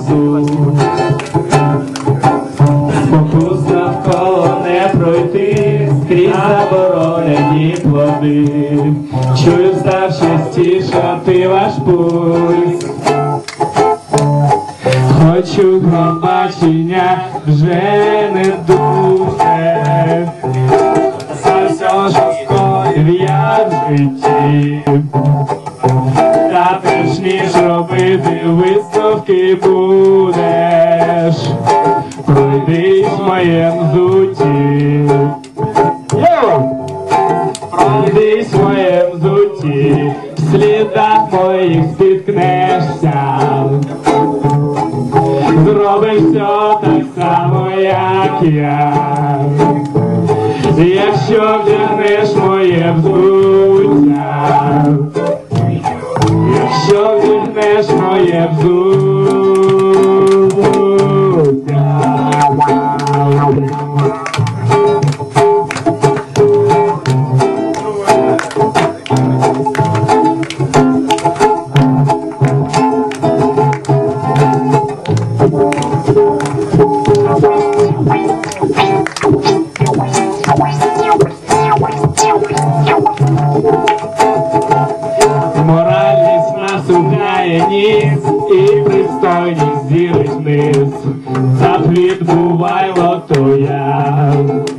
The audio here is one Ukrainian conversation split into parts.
красу. Спокус навколо не пройти, скрізь заборонені плоди. Чую, став частішати ваш пульс. Хочу пробачення, вже не дуже. За все, що скоїв я в житті. Та перш ніж робити висновки будеш, пройдись в моєм взутті. Пройдись в моєм взутті, в слідах моїх спіткнешся. Зробиш все так само, як я. Якщо вдягнеш моє взуття, якщо вдягнеш моє взуття. Моральність насухає ніс і пристойність зірить вниз. За плід бувайло то я.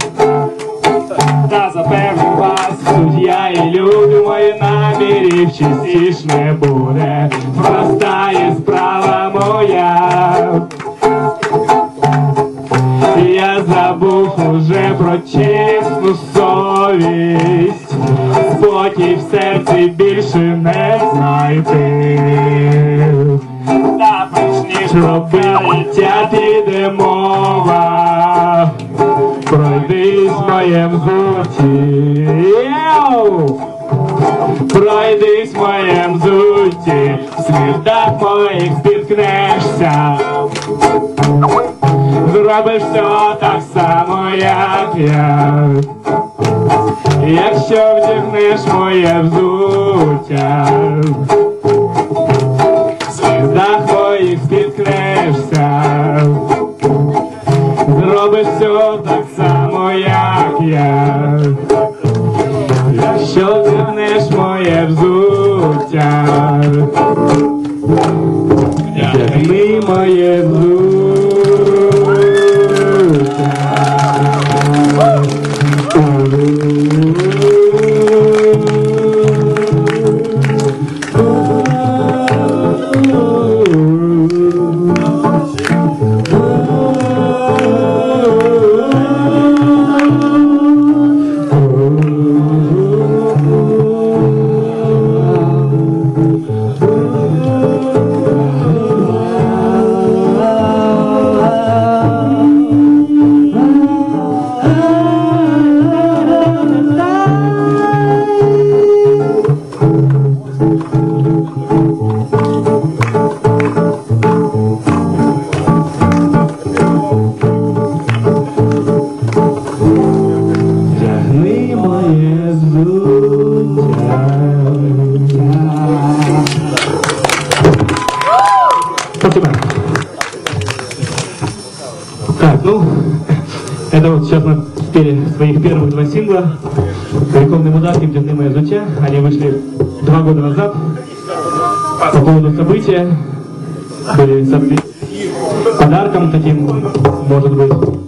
Та запевню вас, суддя і люди мої намірів чистіш не буде. Проста є справа моя. Я забув уже про чесну совість, спокій в серці більше не знайти. Та перш ніж робиття піде мова, пройдись в моєм взутті. Пройдись в моєм взутті, в слідах моїх спіткнешся. Зробиш все так само, як я. Якщо вдягнеш моє взуття, в слідах моїх спіткнешся. Зробиш все так само, як я. Якщо вдягнеш моє взуття, вдягни моє взуття. Спасибо. Так, ну, это вот сейчас мы спели своих первых 2 сингла. «Греховный мудак» и «Вдягни моє взуття». Они вышли 2 года назад. По поводу события были подарком таким, может быть.